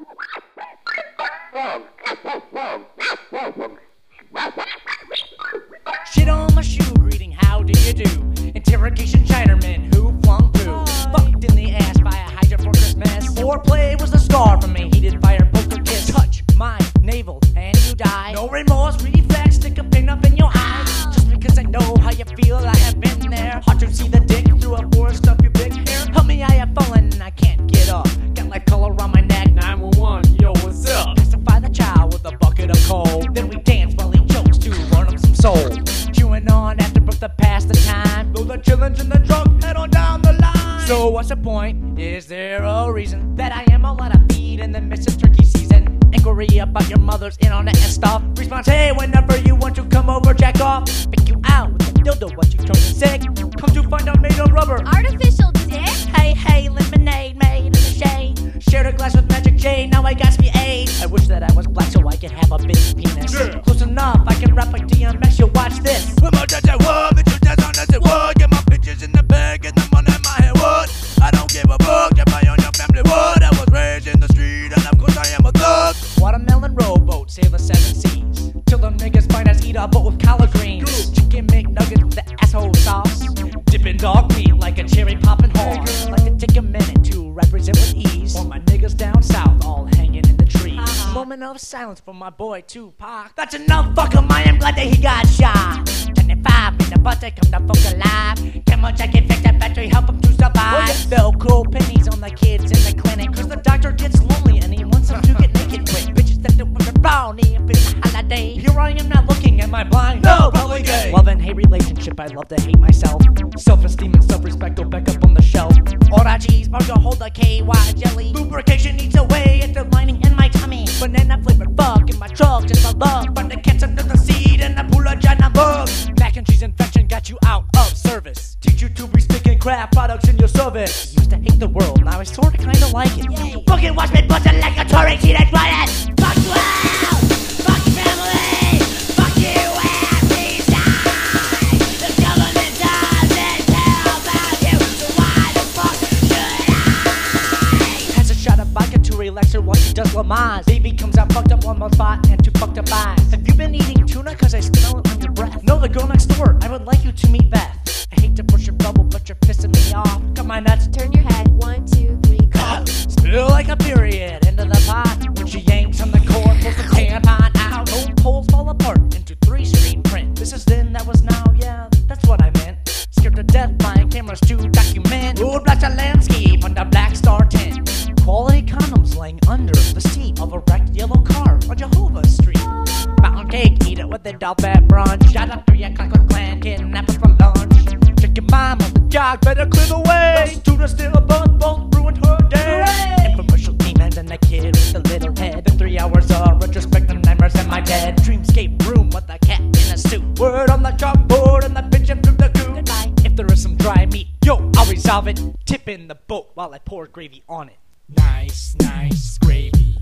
Shit on my shoe, greeting, how do you do? Interrogation Chinaman, who flung poo? Fucked in the ass by a Hydra for Christmas. Foreplay was the scar for me, he did fire poker kiss. Touch my navel and you die. No remorse, reflex, stick a pin up in your eye. Just because I know how you feel, I have been there. Hard to see the dick through a forest of your big hair. Help me, I have fallen and I can't get up. Got like color around my neck, 911, yo, what's up? Pacify the child with a bucket of coal. Then we dance while he jokes to burn him some soul. Chewing on after birth to pass the time. Though the chillin' in the drunk, head on down the line. So what's the point? Is there a reason that I am a lot of feed in the midst of turkey season? Inquiry about your mother's internet and stuff. Response, hey, whenever you want to come over, jack off. Pick you out with a dildo, what you turning sick? Come to find out made of rubber. Artificial dick? Hey, hey, lemonade made in the shade. Shared a glass with Magic J, now I got me AIDS. I wish that I was black so I could have a big penis. Yeah. Close enough, I can rap like DMX, you watch this. With my judge, I would, bitch, you just on as it would. Get my bitches in the bag, get the money in my head wood. I don't give a fuck, get my on your family wood. I was raised in the street, and of course I am a thug. Watermelon rowboat, sail the 7 seas. Till them niggas find us eat a boat with collard greens. Chicken McNuggets with the asshole sauce. Dipping dog meat like a cherry poppin' horse. Like to take a minute to represent with ease. For my niggas down south, all hanging in the trees. Moment of silence for my boy Tupac. That's enough, fuck him, I am glad that he got shot. 25 in the butt, they come to fuck alive. Camel jacket, fix that battery, help him to survive. Velcro pennies on the kids in the clinic. Cause the doctor gets lonely and he wants them to get naked quick. Bitches that don't want the brownie if it's a holiday. Here I am not looking, am I blind? No, probably gay. Love and hate relationship, I love to hate myself. Self-esteem and self-respect go back up on the shelf. Ora cheese, Margo hold the KY jelly. Lubrication eats away at the lining in my tummy. Banana flavored fuck in my truck, just a love. But the cats under the seat and the pula jana bug. Mac and cheese infection got you out of service. Teach you to be sticking crap products in your service. Used to hate the world, now I sorta kinda like it. Yay. Fucking watch me bust it like a Tory teenage riot. Fuck you out! Fuck your family! Fuck you and please die! The government doesn't care about you, so why the fuck should I? Has a shot of vodka to relax her while she does Lamaze. Baby comes out fucked up on my spot and two fucked up eyes. Have you been eating tuna cause I smell it on your breath? No, the girl next door, I would like you to meet Beth. I hate to push your bubble, but you're pissing me off. Come on, nuts, Turn your head. 1, 2, 3, go. spill like a period into the pot. When she yanks on the cord, pulls the tampon out. Old poles fall apart into 3-screen print. This is then, that was now, yeah, that's what I meant. Scared to death, buying cameras to document. Who blast a landscape under Black Star tent. Quality condoms laying under the seat of a wrecked yellow car on Jehovah Street. Mountain cake, eat it with the dope at brunch. Shot up 3 o'clock with clan, kidnap her for lunch. Chicken mom on the jog, better clear the way. Those tuna still both ruined her day. Infomercial demons and the kid with the little head. The 3 hours of retrospective nightmares in my bed. Dreamscape room with a cat in a suit. Word on the chalkboard and the bitch through the coop. Goodbye. If there is some dry meat, yo, I'll resolve it. Tip in the boat while I pour gravy on it. Nice, nice gravy.